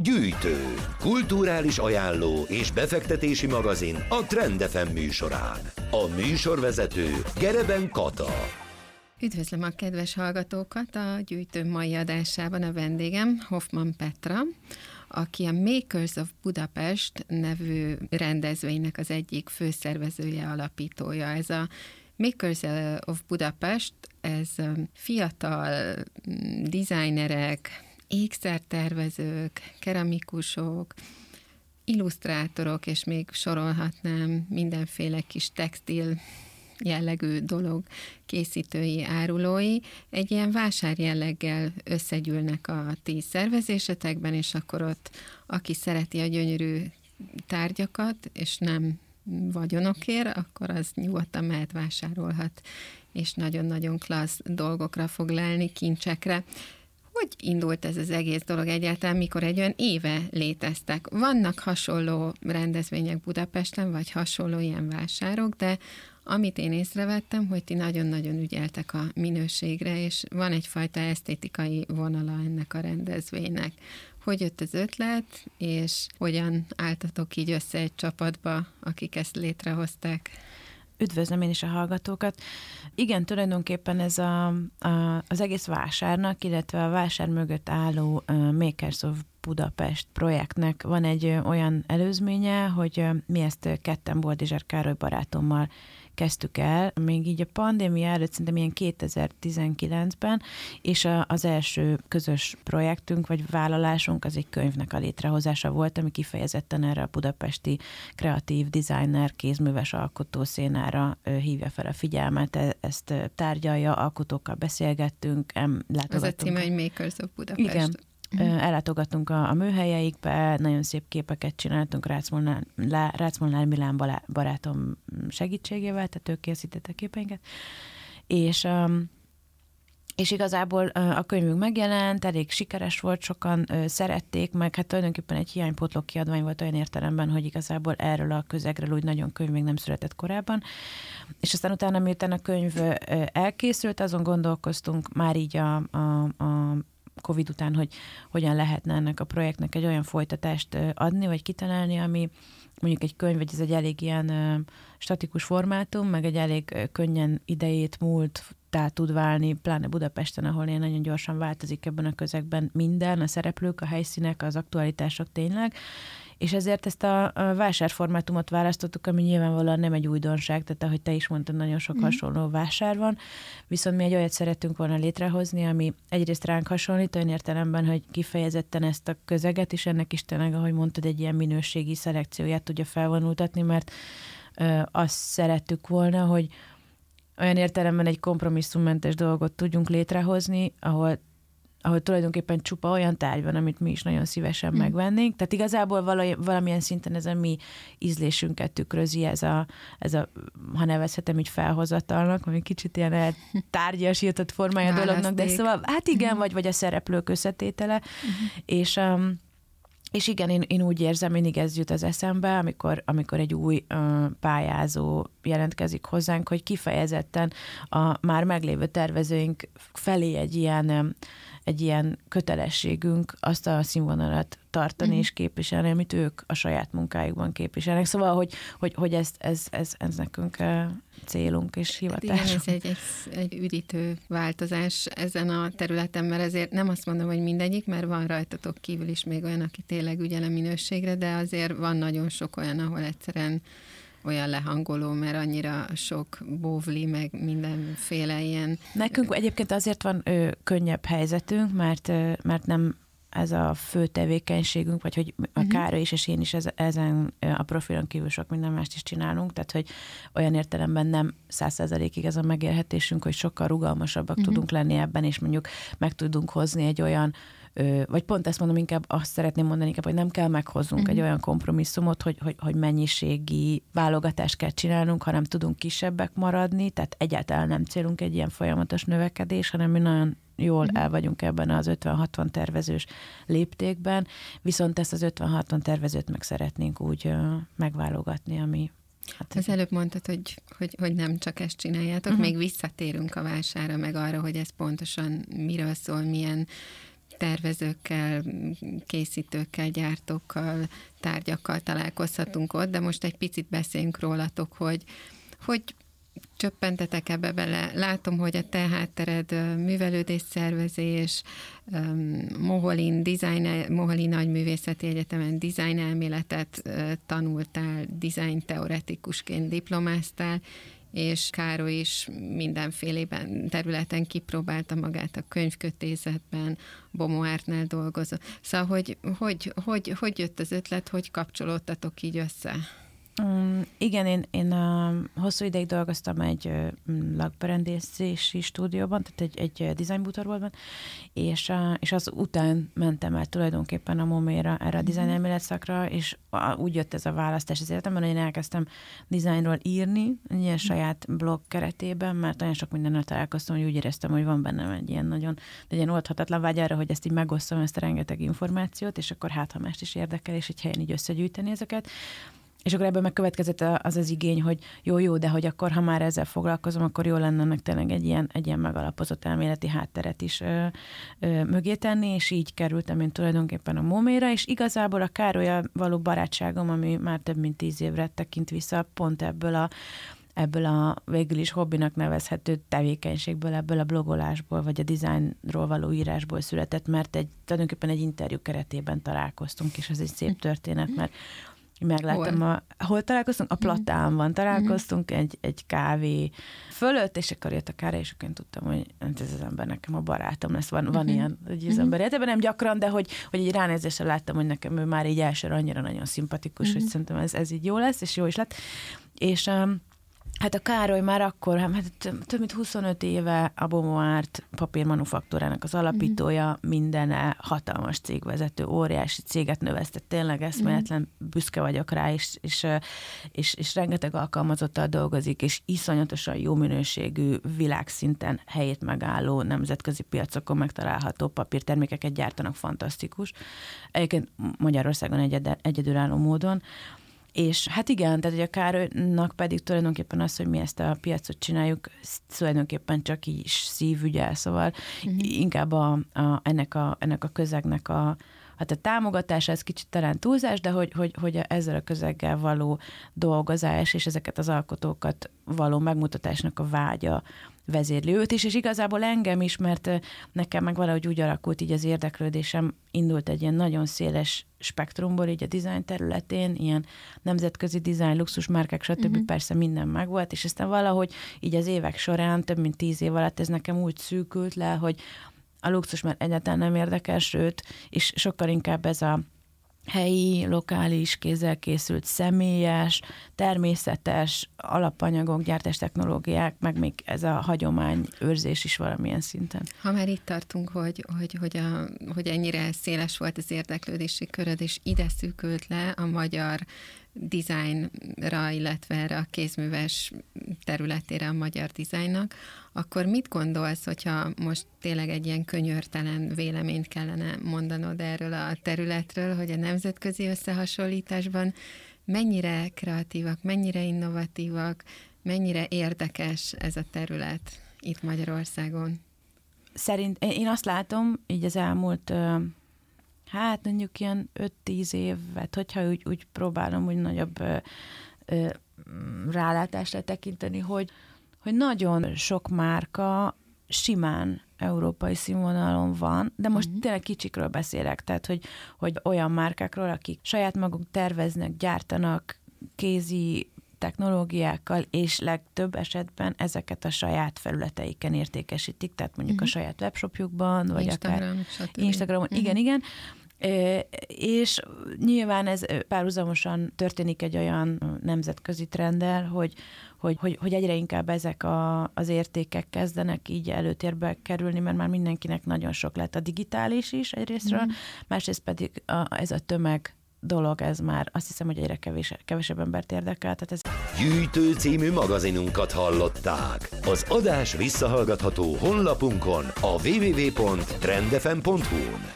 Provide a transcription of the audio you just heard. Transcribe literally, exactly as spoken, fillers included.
Gyűjtő, kulturális ajánló és befektetési magazin a Trend ef em műsorán. A műsorvezető Gereben Kata. Üdvözlöm a kedves hallgatókat! A Gyűjtő mai adásában a vendégem Hoffman Petra, aki a Makers of Budapest nevű rendezvénynek az egyik főszervezője, alapítója. Ez a Makers of Budapest, ez fiatal designerek, ékszertervezők, keramikusok, illusztrátorok, és még sorolhatnám mindenféle kis textil jellegű dolog készítői, árulói, egy ilyen vásárjelleggel összegyűlnek a ti szervezésetekben, és akkor ott, aki szereti a gyönyörű tárgyakat, és nem vagyonokért, akkor az nyugodtan mehet, vásárolhat, és nagyon-nagyon klassz dolgokra fog lelni, kincsekre. Hogy indult ez az egész dolog egyáltalán, mikor egy olyan éve léteztek? Vannak hasonló rendezvények Budapesten, vagy hasonló ilyen vásárok, de amit én észrevettem, hogy ti nagyon-nagyon ügyeltek a minőségre, és van egyfajta esztétikai vonala ennek a rendezvénynek. Hogy jött az ötlet, és hogyan álltatok így össze egy csapatba, akik ezt létrehozták? Üdvözlöm én is a hallgatókat. Igen, tulajdonképpen ez a, a, az egész vásárnak, illetve a vásár mögött álló uh, Makers of Budapest projektnek van egy uh, olyan előzménye, hogy uh, mi ezt uh, ketten Boldizsár Károly barátommal kezdtük el, még így a pandémia előtt szerintem ilyen kétezer-tizenkilencben, és a, az első közös projektünk, vagy vállalásunk az egy könyvnek a létrehozása volt, ami kifejezetten erre a budapesti kreatív designer, kézműves alkotó szénára hívja fel a figyelmet, ezt tárgyalja, alkotókkal beszélgettünk, látogatunk. Az a címe, hogy Makers of Budapest. Igen. Ellátogattunk a, a műhelyeikbe, nagyon szép képeket csináltunk Rácz-Molnár Milán barátom segítségével, tehát ők készítettek képeinket, és, és igazából a könyvünk megjelent, elég sikeres volt, sokan szerették, meg hát tulajdonképpen egy hiánypótló kiadvány volt olyan értelemben, hogy igazából erről a közegről úgy nagyon könyv még nem született korábban, és aztán utána, miután a könyv elkészült, azon gondolkoztunk már így a, a, a Covid után, hogy hogyan lehetne ennek a projektnek egy olyan folytatást adni, vagy kitalálni, ami mondjuk egy könyv, vagy ez egy elég ilyen statikus formátum, meg egy elég könnyen idejét múlt tud válni, pláne Budapesten, ahol ilyen nagyon gyorsan változik ebben a közegben minden, a szereplők, a helyszínek, az aktualitások tényleg, és ezért ezt a, a vásárformátumot választottuk, ami nyilvánvalóan nem egy újdonság, tehát ahogy te is mondtad, nagyon sok mm. hasonló vásár van, viszont mi egy olyat szerettünk volna létrehozni, ami egyrészt ránk hasonlít, olyan értelemben, hogy kifejezetten ezt a közeget, és ennek is tényleg, ahogy mondtad, egy ilyen minőségi szelekcióját tudja felvonultatni, mert ö, azt szerettük volna, hogy olyan értelemben egy kompromisszummentes dolgot tudjunk létrehozni, ahol ahol tulajdonképpen csupa olyan tárgy van, amit mi is nagyon szívesen mm. megvennénk. Tehát igazából vala, valamilyen szinten ez a mi ízlésünket tükrözi, ez a, ez a ha nevezhetem így felhozatalnak, ami kicsit ilyen tárgyasított formája a dolognak, de szóval hát igen, mm. vagy, vagy a szereplők összetétele, mm. és... Um, És igen, én, én úgy érzem, mindig ez jut az eszembe, amikor, amikor egy új uh, pályázó jelentkezik hozzánk, hogy kifejezetten a már meglévő tervezőink felé egy ilyen, um, egy ilyen kötelességünk azt a színvonalat tartani mm-hmm. és képviselni, amit ők a saját munkájukban képviselnek. Szóval, hogy, hogy, hogy ez, ez, ez, ez nekünk uh, célunk és hivatásunk. Igen, ez egy, egy, egy üdítő változás ezen a területen, mert azért nem azt mondom, hogy mindegyik, mert van rajtatok kívül is még olyan, aki tényleg ügyel a minőségre, de azért van nagyon sok olyan, ahol egyszerűen olyan lehangoló, mert annyira sok bóvli, meg mindenféle ilyen. Nekünk egyébként azért van ö, könnyebb helyzetünk, mert, ö, mert nem ez a fő tevékenységünk, vagy hogy a uh-huh. Károly is, és én is ez, ezen a profilon kívül sok minden mást is csinálunk, tehát hogy olyan értelemben nem száz százalékig ez a megélhetésünk, hogy sokkal rugalmasabbak uh-huh. tudunk lenni ebben, és mondjuk meg tudunk hozni egy olyan, vagy pont ezt mondom, inkább azt szeretném mondani, inkább, hogy nem kell meghoznunk uh-huh. egy olyan kompromisszumot, hogy, hogy, hogy mennyiségi válogatást kell csinálnunk, hanem tudunk kisebbek maradni, tehát egyáltalán nem célunk egy ilyen folyamatos növekedés, hanem mi nagyon jól el vagyunk ebben az ötven-hatvan tervezős léptékben, viszont ezt az ötven-hatvan tervezőt meg szeretnénk úgy uh, megválogatni, ami... Hát az előbb mondtad, hogy, hogy, hogy nem csak ezt csináljátok, uh-huh. még visszatérünk a vásárra, meg arra, hogy ez pontosan miről szól, milyen tervezőkkel, készítőkkel, gyártókkal, tárgyakkal találkozhatunk ott, de most egy picit beszéljünk rólatok, hogy, hogy csöppentetek ebbe bele. Látom, hogy a te háttered művelődésszervezés, Moholin, design, Moholin Nagyművészeti Egyetemen design elméletet tanultál, design teoretikusként diplomáztál, és Károly is mindenfélében területen kipróbálta magát, a könyvkötézetben, Bomoártnál dolgozott. Szóval, hogy, hogy, hogy, hogy jött az ötlet, hogy kapcsolódtatok így össze? Um, igen, én, én uh, hosszú ideig dolgoztam egy uh, lakberendezési stúdióban, tehát egy, egy uh, design bútorboltban, és, uh, és az után mentem el tulajdonképpen a Moméra, erre a design elmélet szakra, és uh, úgy jött ez a választás az életemben, hogy én elkezdtem designról írni, egy ilyen saját blog keretében, mert olyan sok mindennel találkoztam, hogy úgy éreztem, hogy van bennem egy ilyen nagyon, egy ilyen oldhatatlan vágy arra, hogy ezt így megosztom, ezt a rengeteg információt, és akkor hát, ha mást is érdekel, és egy helyen így összegyűjteni ezeket. És akkor ebből megkövetkezett az az igény, hogy jó-jó, de hogy akkor, ha már ezzel foglalkozom, akkor jó lenne ennek tényleg egy ilyen, egy ilyen megalapozott elméleti hátteret is ö, ö, mögé tenni, és így kerültem én tulajdonképpen a Moméra, és igazából a Károllyal való barátságom, ami már több mint tíz évre tekint vissza, pont ebből a ebből a végül is hobbinak nevezhető tevékenységből, ebből a blogolásból, vagy a dizájnról való írásból született, mert egy, tulajdonképpen egy interjú keretében találkoztunk, és ez egy szép történet, mert megláttam, hol? A, hol találkoztunk? A Platánban találkoztunk mm-hmm. egy, egy kávé fölött, és akkor jött a Károly, és akkor én tudtam, hogy ez az ember nekem a barátom lesz. Van, van mm-hmm. ilyen, hogy az ember életében nem gyakran, de hogy, hogy egy ránézéssel láttam, hogy nekem ő már így elsőre annyira nagyon szimpatikus, mm-hmm. hogy szerintem ez, ez így jó lesz, és jó is lett. És um, hát a Károly már akkor, hát több mint huszonöt éve a Bomoárt papírmanufaktúrának az alapítója, mm-hmm. mindene, hatalmas cégvezető, óriási céget növesztett, tényleg eszméletlen mm-hmm. büszke vagyok rá, és, és, és, és rengeteg alkalmazottal dolgozik, és iszonyatosan jó minőségű, világszinten helyét megálló, nemzetközi piacokon megtalálható papírtermékeket gyártanak, fantasztikus. Egyébként Magyarországon egyed, egyedülálló módon. És hát igen, tehát hogy a Károlynak pedig tulajdonképpen az, hogy mi ezt a piacot csináljuk, tulajdonképpen csak így szívügyel, szóval uh-huh. inkább a, a, ennek, a, ennek a közegnek a, hát a támogatása, ez kicsit talán túlzás, de hogy, hogy, hogy ezzel a közeggel való dolgozás és ezeket az alkotókat való megmutatásnak a vágya vezérli őt is, és igazából engem is, mert nekem meg valahogy úgy alakult így az érdeklődésem, indult egy ilyen nagyon széles spektrumból így a design területén, ilyen nemzetközi design, luxusmárkák, stb. Uh-huh. Persze minden megvolt, és aztán valahogy így az évek során, több mint tíz év alatt ez nekem úgy szűkült le, hogy a luxus már egyáltalán nem érdekel, sőt, és sokkal inkább ez a helyi, lokális, kézzel készült, személyes, természetes alapanyagok, gyártás technológiák, meg még ez a hagyomány őrzés is valamilyen szinten. Ha már itt tartunk, hogy, hogy, hogy, a, hogy ennyire széles volt az érdeklődési köröd, és ide szűkült le a magyar dizájnra, illetve erre a kézműves területére a magyar dizájnnak, akkor mit gondolsz, hogyha most tényleg egy ilyen könyörtelen véleményt kellene mondanod erről a területről, hogy a nemzetközi összehasonlításban mennyire kreatívak, mennyire innovatívak, mennyire érdekes ez a terület itt Magyarországon? Szerint én azt látom, így az elmúlt hát mondjuk ilyen öt-tíz évet, hogyha úgy, úgy próbálom úgy nagyobb ö, ö, rálátásra tekinteni, hogy, hogy nagyon sok márka simán európai színvonalon van, de most uh-huh. tényleg kicsikről beszélek, tehát hogy, hogy olyan márkákról, akik saját maguk terveznek, gyártanak kézi technológiákkal, és legtöbb esetben ezeket a saját felületeiken értékesítik, tehát mondjuk uh-huh. a saját webshopjukban, vagy Instagram, akár Instagramon. Uh-huh. Igen, igen. És nyilván ez párhuzamosan történik egy olyan nemzetközi trenddel, hogy, hogy, hogy, hogy egyre inkább ezek a, az értékek kezdenek így előtérbe kerülni, mert már mindenkinek nagyon sok lett a digitális is egyrésztről, mm. másrészt pedig a, ez a tömeg dolog, ez már azt hiszem, hogy egyre kevés, kevesebb embert érdekel. Tehát ez... Gyűjtő című magazinunkat hallották. Az adás visszahallgatható honlapunkon a double-u double-u double-u pont trend f m pont hu-n.